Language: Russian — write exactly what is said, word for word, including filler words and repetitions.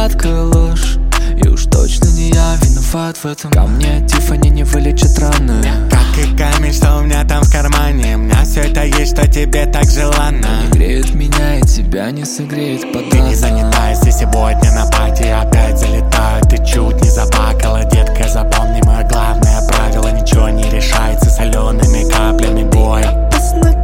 сладкая ложь. И уж точно не я виноват в этом. Ко мне Тиффани не вылечит раны. Как и камень, что у меня там в кармане. У меня все это есть, что тебе так желанно. Не греет меня и тебя не согреет подано. Ты не занята, если сегодня на пати опять залетаю. Ты чуть не заплакала, детка, запомни мое главное правило. Ничего не решается солеными каплями, бой. Опасно